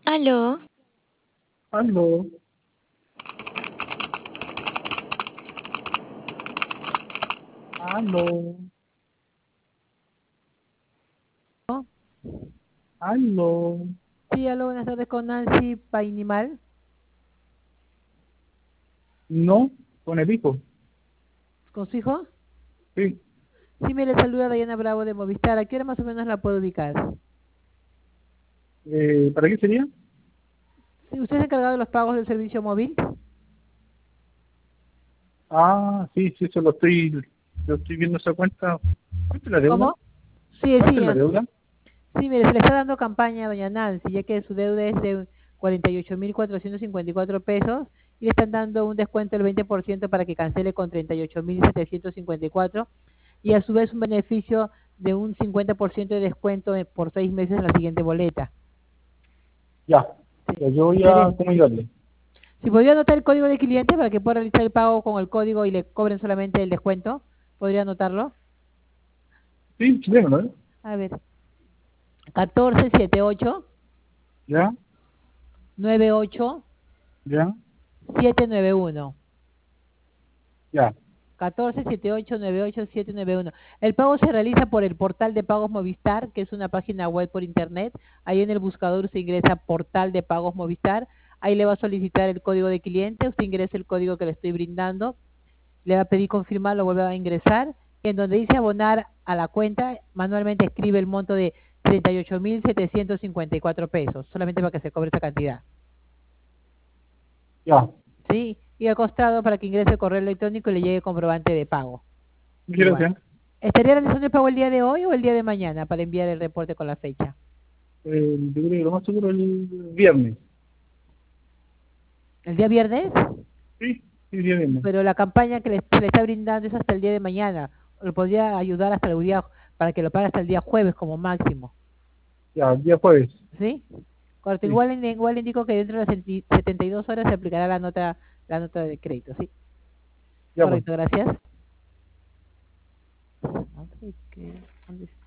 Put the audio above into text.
Aló, Aló, aló, ¿No? aló. Sí, aló, buenas tardes con Nancy Painimal. No, con el hijo. ¿Con su hijo? Sí. Sí, me le saluda Dayana Bravo de Movistar. ¿A qué hora más o menos la puedo ubicar? ¿Para qué sería? Sí, ¿usted es encargado de los pagos del servicio móvil? Ah, sí, sí, eso lo estoy viendo esa cuenta. ¿Cuánto es la deuda? ¿Cómo? Sí, ¿Cuánto sí, es la deuda? sí, mire, se le está dando campaña a doña Nancy, ya que su deuda es de 48.454 pesos y le están dando un descuento del 20% para que cancele con 38.754 y a su vez un beneficio de un 50% de descuento por 6 meses en la siguiente boleta. Ya, Sí, ya yo voy a espere. comunicarle. Si podría anotar el código de cliente para que pueda realizar el pago con el código y le cobren solamente el descuento, ¿podría anotarlo? Sí, chileno, ¿no? A ver, 1478 Ya, 98 ya, 791. ya, 147898-791. El pago se realiza por el portal de pagos Movistar, que es una página web por internet. Ahí en el buscador se ingresa portal de pagos Movistar. Ahí le va a solicitar el código de cliente. Usted ingresa el código que le estoy brindando. Le va a pedir confirmar, lo vuelve a ingresar. En donde dice abonar a la cuenta, manualmente escribe el monto de 38.754 pesos, solamente para que se cobre esa cantidad. ya. ¿Sí? Y al costado para que ingrese el correo electrónico y le llegue comprobante de pago. Muchas Igual. gracias. ¿Estaría realizando el pago el día de hoy o el día de mañana para enviar el reporte con la fecha? Yo creo que lo más seguro el viernes. ¿El día viernes? Sí, sí, día viernes. Pero la campaña que se le está brindando es hasta el día de mañana. Lo podría ayudar hasta el día, para que lo pague hasta el día jueves como máximo. Ya, el día jueves. ¿Sí? Correcto. Sí, Igual indico que dentro de las 72 horas se aplicará la nota de crédito. ¿Sí? ya pues. Correcto, gracias. Ok, ¿dónde está?